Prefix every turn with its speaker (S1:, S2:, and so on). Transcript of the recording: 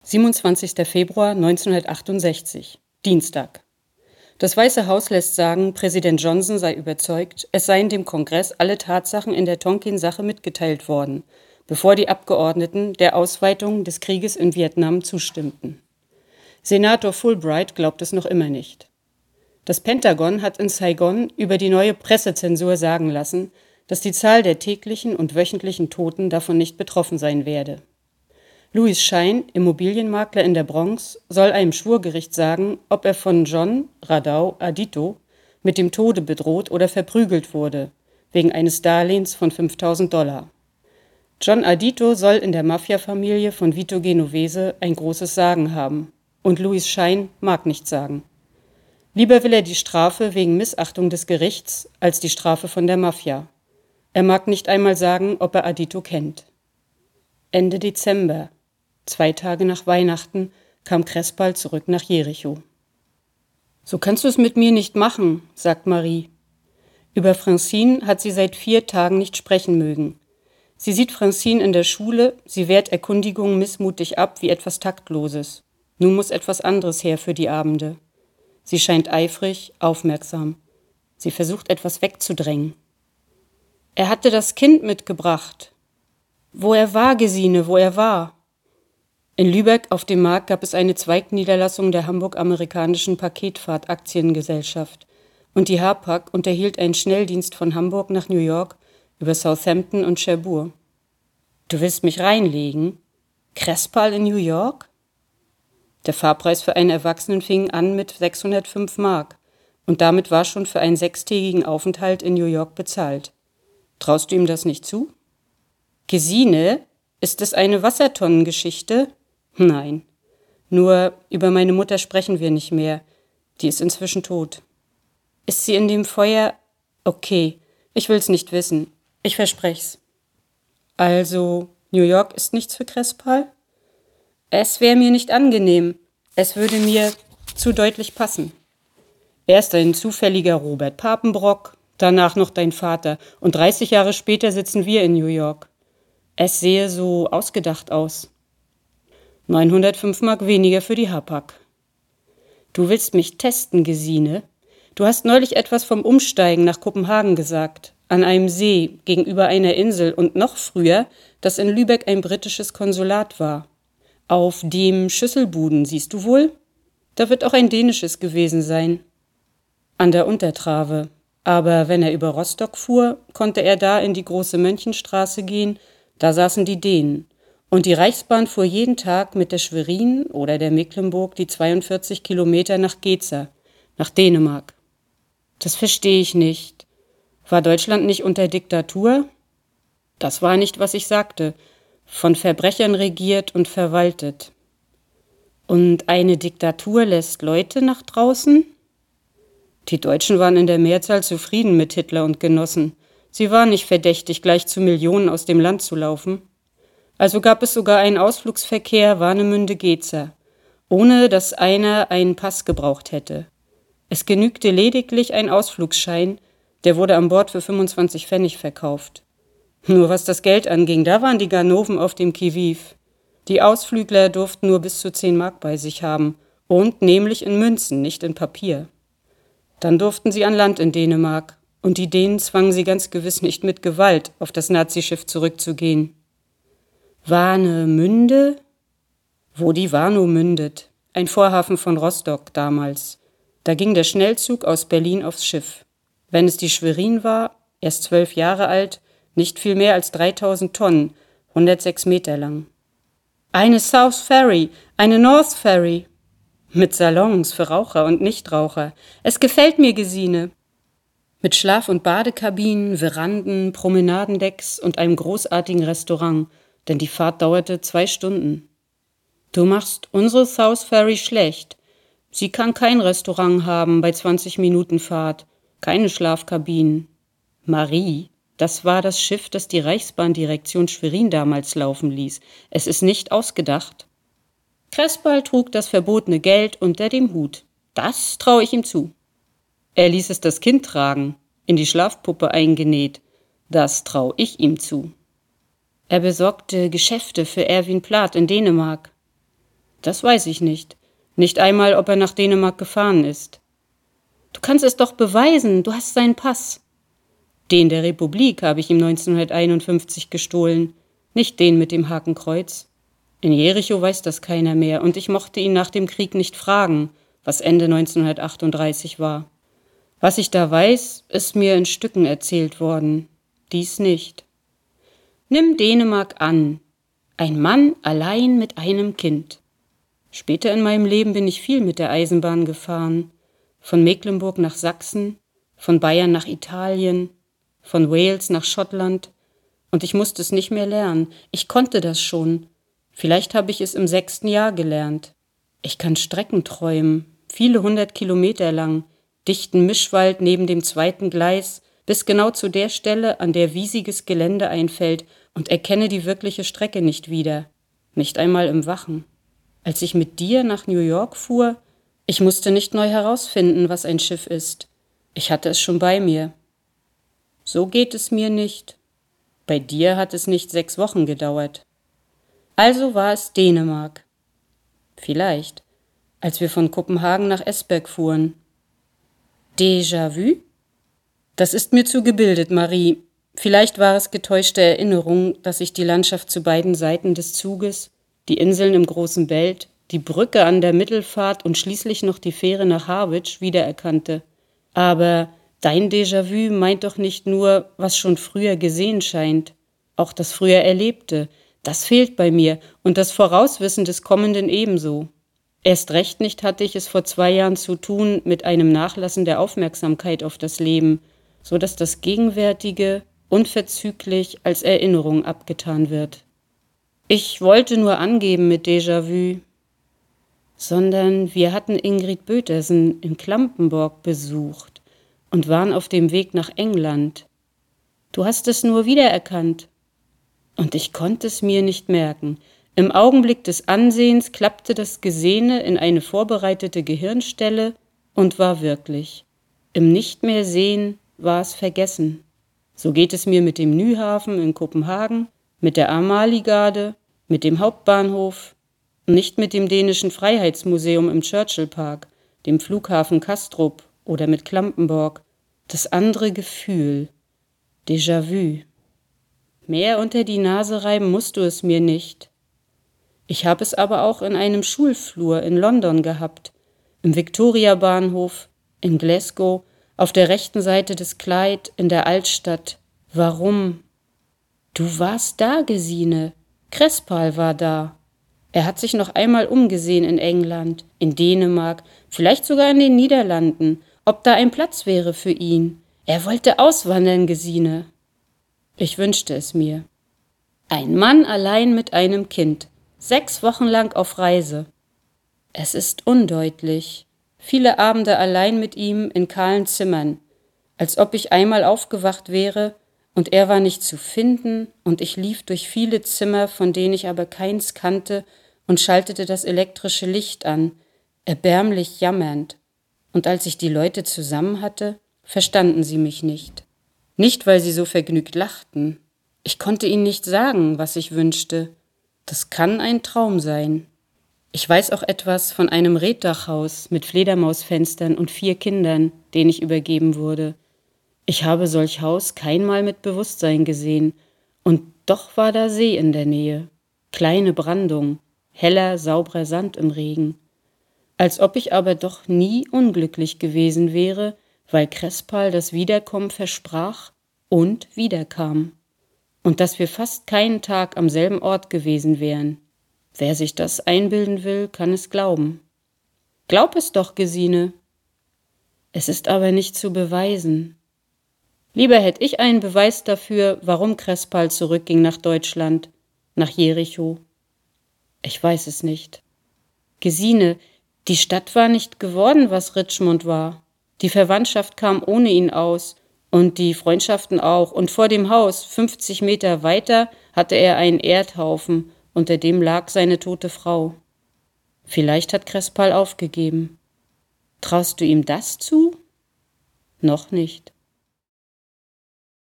S1: 27. Februar 1968, Dienstag. Das Weiße Haus lässt sagen, Präsident Johnson sei überzeugt, es seien dem Kongress alle Tatsachen in der Tonkin-Sache mitgeteilt worden, bevor die Abgeordneten der Ausweitung des Krieges in Vietnam zustimmten. Senator Fulbright glaubt es noch immer nicht. Das Pentagon hat in Saigon über die neue Pressezensur sagen lassen, dass die Zahl der täglichen und wöchentlichen Toten davon nicht betroffen sein werde. Louis Schein, Immobilienmakler in der Bronx, soll einem Schwurgericht sagen, ob er von John Radau Adito mit dem Tode bedroht oder verprügelt wurde, wegen eines Darlehens von $5.000. John Adito soll in der Mafia-Familie von Vito Genovese ein großes Sagen haben. Und Louis Schein mag nichts sagen. Lieber will er die Strafe wegen Missachtung des Gerichts als die Strafe von der Mafia. Er mag nicht einmal sagen, ob er Adito kennt. Ende Dezember, 2 Tage nach Weihnachten, kam Crespal zurück nach Jericho. »So kannst du es mit mir nicht machen«, sagt Marie. Über Francine hat sie seit 4 Tagen nicht sprechen mögen. Sie sieht Francine in der Schule, sie wehrt Erkundigungen missmutig ab wie etwas Taktloses. Nun muss etwas anderes her für die Abende. Sie scheint eifrig, aufmerksam. Sie versucht etwas wegzudrängen. »Er hatte das Kind mitgebracht. Wo er war, Gesine, wo er war.« In Lübeck auf dem Markt gab es eine Zweigniederlassung der Hamburg-Amerikanischen Paketfahrt-Aktiengesellschaft und die Hapag unterhielt einen Schnelldienst von Hamburg nach New York über Southampton und Cherbourg. »Du willst mich reinlegen? Crespal in New York?« Der Fahrpreis für einen Erwachsenen fing an mit 605 Mark und damit war schon für einen 6-tägigen Aufenthalt in New York bezahlt. Traust du ihm das nicht zu? »Gesine, ist es eine Wassertonnengeschichte?« »Nein. Nur über meine Mutter sprechen wir nicht mehr. Die ist inzwischen tot.« »Ist sie in dem Feuer?« »Okay, ich will's nicht wissen. Ich versprech's.« »Also, New York ist nichts für Crespal?« »Es wäre mir nicht angenehm. Es würde mir zu deutlich passen. Erst ein zufälliger Robert Papenbrock, danach noch dein Vater und 30 Jahre später sitzen wir in New York. Es sehe so ausgedacht aus. 905 Mark weniger für die Hapag.« »Du willst mich testen, Gesine? Du hast neulich etwas vom Umsteigen nach Kopenhagen gesagt, an einem See, gegenüber einer Insel und noch früher, dass in Lübeck ein britisches Konsulat war. Auf dem Schüsselbuden, siehst du wohl? Da wird auch ein dänisches gewesen sein.« »An der Untertrave. Aber wenn er über Rostock fuhr, konnte er da in die große Mönchenstraße gehen, da saßen die Dänen. Und die Reichsbahn fuhr jeden Tag mit der Schwerin oder der Mecklenburg die 42 Kilometer nach Geza, nach Dänemark.« »Das verstehe ich nicht. War Deutschland nicht unter Diktatur?« »Das war nicht, was ich sagte. Von Verbrechern regiert und verwaltet.« »Und eine Diktatur lässt Leute nach draußen?« »Die Deutschen waren in der Mehrzahl zufrieden mit Hitler und Genossen. Sie waren nicht verdächtig, gleich zu Millionen aus dem Land zu laufen. Also gab es sogar einen Ausflugsverkehr Warnemünde-Geza, ohne dass einer einen Pass gebraucht hätte. Es genügte lediglich ein Ausflugsschein, der wurde an Bord für 25 Pfennig verkauft. Nur was das Geld anging, da waren die Ganoven auf dem Qui-Vive. Die Ausflügler durften nur bis zu 10 Mark bei sich haben und nämlich in Münzen, nicht in Papier. Dann durften sie an Land in Dänemark und die Dänen zwangen sie ganz gewiss nicht mit Gewalt, auf das Nazischiff zurückzugehen. Warnemünde? Wo die Warnow mündet, ein Vorhafen von Rostock damals. Da ging der Schnellzug aus Berlin aufs Schiff. Wenn es die Schwerin war, erst 12 Jahre alt, nicht viel mehr als 3000 Tonnen, 106 Meter lang. Eine South Ferry, eine North Ferry. Mit Salons für Raucher und Nichtraucher. Es gefällt mir, Gesine. Mit Schlaf- und Badekabinen, Veranden, Promenadendecks und einem großartigen Restaurant, denn die Fahrt dauerte 2 Stunden. Du machst unsere South Ferry schlecht. Sie kann kein Restaurant haben bei 20 Minuten Fahrt, keine Schlafkabinen. Marie, das war das Schiff, das die Reichsbahndirektion Schwerin damals laufen ließ. Es ist nicht ausgedacht. Crespal trug das verbotene Geld unter dem Hut. Das traue ich ihm zu. Er ließ es das Kind tragen, in die Schlafpuppe eingenäht. Das traue ich ihm zu. Er besorgte Geschäfte für Erwin Plath in Dänemark. Das weiß ich nicht. Nicht einmal, ob er nach Dänemark gefahren ist. Du kannst es doch beweisen, du hast seinen Pass. Den der Republik habe ich ihm 1951 gestohlen, nicht den mit dem Hakenkreuz. In Jericho weiß das keiner mehr und ich mochte ihn nach dem Krieg nicht fragen, was Ende 1938 war. Was ich da weiß, ist mir in Stücken erzählt worden, dies nicht. Nimm Dänemark an, ein Mann allein mit einem Kind. Später in meinem Leben bin ich viel mit der Eisenbahn gefahren, von Mecklenburg nach Sachsen, von Bayern nach Italien, von Wales nach Schottland, und ich musste es nicht mehr lernen, ich konnte das schon. Vielleicht habe ich es im 6. Jahr gelernt. Ich kann Strecken träumen, viele 100 Kilometer lang, dichten Mischwald neben dem 2. Gleis, bis genau zu der Stelle, an der wiesiges Gelände einfällt, und erkenne die wirkliche Strecke nicht wieder, nicht einmal im Wachen. Als ich mit dir nach New York fuhr, ich musste nicht neu herausfinden, was ein Schiff ist. Ich hatte es schon bei mir. So geht es mir nicht. Bei dir hat es nicht 6 Wochen gedauert. Also war es Dänemark. Vielleicht, als wir von Kopenhagen nach Esbjerg fuhren. Déjà-vu? Das ist mir zu gebildet, Marie. Vielleicht war es getäuschte Erinnerung, dass ich die Landschaft zu beiden Seiten des Zuges, die Inseln im großen Belt, die Brücke an der Mittelfahrt und schließlich noch die Fähre nach Harwich wiedererkannte. Aber dein Déjà-vu meint doch nicht nur, was schon früher gesehen scheint, auch das früher Erlebte. Das fehlt bei mir und das Vorauswissen des Kommenden ebenso. Erst recht nicht hatte ich es vor 2 Jahren zu tun mit einem Nachlassen der Aufmerksamkeit auf das Leben, so dass das Gegenwärtige unverzüglich als Erinnerung abgetan wird. Ich wollte nur angeben mit Déjà-vu, sondern wir hatten Ingrid Bötersen in Klampenborg besucht und waren auf dem Weg nach England. Du hast es nur wiedererkannt. Und ich konnte es mir nicht merken. Im Augenblick des Ansehens klappte das Gesehene in eine vorbereitete Gehirnstelle und war wirklich. Im Nicht-mehr-Sehen war es vergessen. So geht es mir mit dem Nyhaven in Kopenhagen, mit der Amalie-Garde, mit dem Hauptbahnhof, nicht mit dem dänischen Freiheitsmuseum im Churchill Park, dem Flughafen Kastrup oder mit Klampenborg. Das andere Gefühl, Déjà-vu. Mehr unter die Nase reiben musst du es mir nicht. Ich habe es aber auch in einem Schulflur in London gehabt, im Victoria-Bahnhof, in Glasgow, auf der rechten Seite des Clyde, in der Altstadt. Warum? Du warst da, Gesine. Crespal war da. Er hat sich noch einmal umgesehen in England, in Dänemark, vielleicht sogar in den Niederlanden, ob da ein Platz wäre für ihn. Er wollte auswandern, Gesine. Ich wünschte es mir. Ein Mann allein mit einem Kind, 6 Wochen lang auf Reise. Es ist undeutlich. Viele Abende allein mit ihm in kahlen Zimmern, als ob ich einmal aufgewacht wäre und er war nicht zu finden und ich lief durch viele Zimmer, von denen ich aber keins kannte und schaltete das elektrische Licht an, erbärmlich jammernd. Und als ich die Leute zusammen hatte, verstanden sie mich nicht. Nicht, weil sie so vergnügt lachten. Ich konnte ihnen nicht sagen, was ich wünschte. Das kann ein Traum sein. Ich weiß auch etwas von einem Reetdachhaus mit Fledermausfenstern und 4 Kindern, denen ich übergeben wurde. Ich habe solch Haus keinmal mit Bewusstsein gesehen, und doch war da See in der Nähe, kleine Brandung, heller, sauberer Sand im Regen. Als ob ich aber doch nie unglücklich gewesen wäre, weil Crespal das Wiederkommen versprach und wiederkam. Und dass wir fast keinen Tag am selben Ort gewesen wären. Wer sich das einbilden will, kann es glauben. Glaub es doch, Gesine. Es ist aber nicht zu beweisen. Lieber hätte ich einen Beweis dafür, warum Crespal zurückging nach Deutschland, nach Jericho. Ich weiß es nicht. Gesine, die Stadt war nicht geworden, was Richmond war. Die Verwandtschaft kam ohne ihn aus und die Freundschaften auch. Und vor dem Haus, 50 Meter weiter, hatte er einen Erdhaufen, unter dem lag seine tote Frau. Vielleicht hat Crespal aufgegeben. Traust du ihm das zu? Noch nicht.